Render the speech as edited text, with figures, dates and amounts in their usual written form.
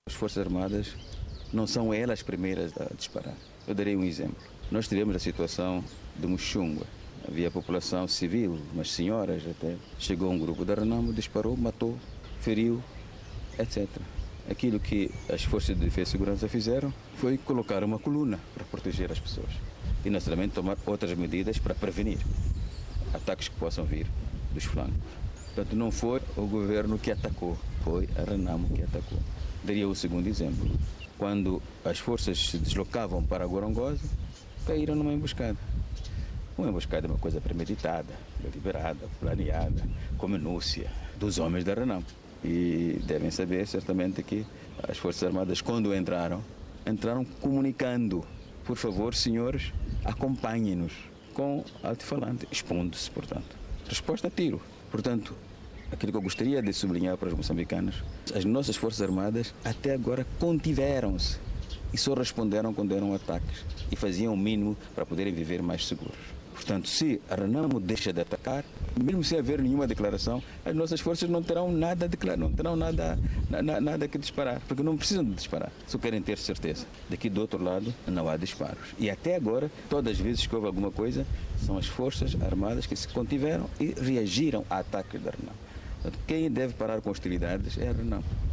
As Forças Armadas não são elas as primeiras a disparar. Eu darei um exemplo. Nós tivemos a situação de Muxunga. Havia população civil, umas senhoras até. Chegou um grupo da Renamo, disparou, matou, feriu, etc. Aquilo que as Forças de Defesa e Segurança fizeram foi colocar uma coluna para proteger as pessoas. E, naturalmente, tomar outras medidas para prevenir ataques que possam vir dos flancos. Portanto, não foi o governo que atacou, foi a Renamo que atacou. Daria o segundo exemplo. Quando as forças se deslocavam para Gorongosa, caíram numa emboscada. Uma emboscada é uma coisa premeditada, deliberada, planeada, com minúcia dos homens da Renamo. E devem saber certamente que as Forças Armadas, quando entraram comunicando: por favor, senhores, acompanhem-nos, com alto-falante, expondo-se, portanto. Resposta: tiro. Portanto, aquilo que eu gostaria de sublinhar para os moçambicanos: as nossas Forças Armadas até agora contiveram-se e só responderam quando eram ataques e faziam o mínimo para poderem viver mais seguros. Portanto, se a Renamo deixa de atacar, mesmo sem haver nenhuma declaração, as nossas forças não terão nada a declarar, não terão nada que disparar, porque não precisam de disparar, só querem ter certeza. Daqui do outro lado não há disparos. E até agora, todas as vezes que houve alguma coisa, são as Forças Armadas que se contiveram e reagiram a ataques da Renamo. Portanto, quem deve parar com hostilidades é a Renamo.